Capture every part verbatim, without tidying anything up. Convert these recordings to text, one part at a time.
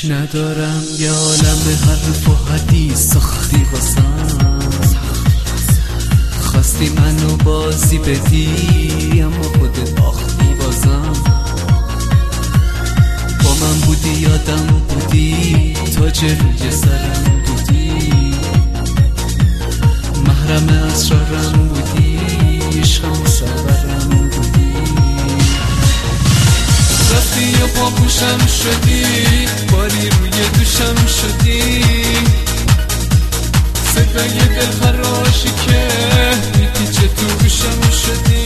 ندارم یه عالم حرف و حدیث ساختی واسم، خواستی منو بازی بدی اما خودت باختی بازم. با من بودی یادم بودی تاج روی سرم بودی، محرم اسرارم بودی، عشق مصورم بودی. رفتی یا پاپوشم شدی، باری روی دوشم شدی، صدای دل خراشی که میپیچه تو گوشم شدی.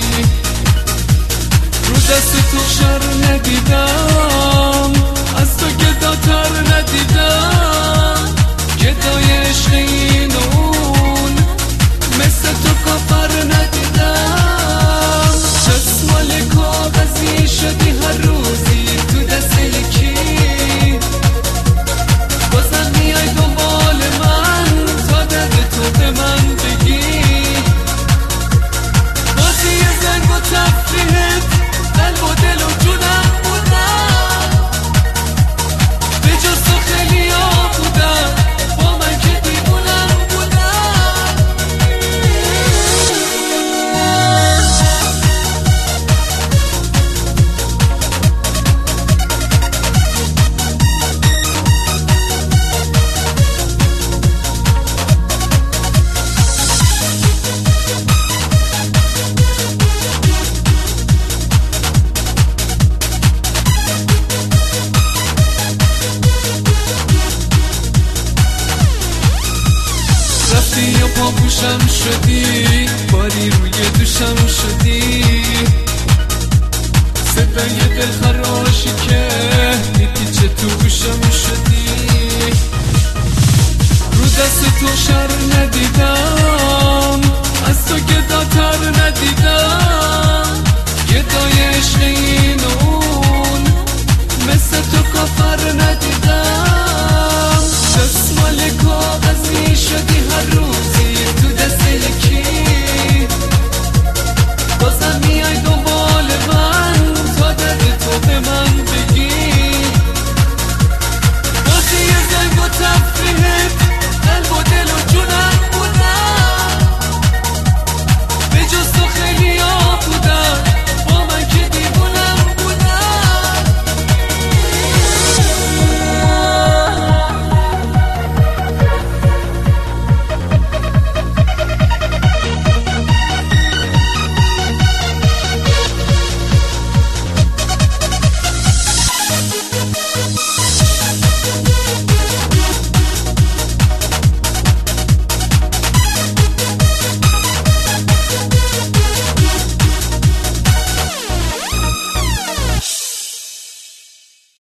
رو دست تو شر ندیدم، از تو گداتر ندیدم، گدای عشق این و اون مثل تو کافر ندیدم. چشمال کاغذی شدی هر روزی تو دست یکی، بازم میای دنبال من تا درد تو به من بگی. بازی زنگ و تفریحت قلب و دل و جونم بودم، به جز تو خیلی ها بودم با من که دیوونم بودم. رفتی یا پاپوشم شدی، باری روی دوشم شدی، صدای دل خراشی که میپیچه تو گوشم شدی. رو دست تو شر ندیدم،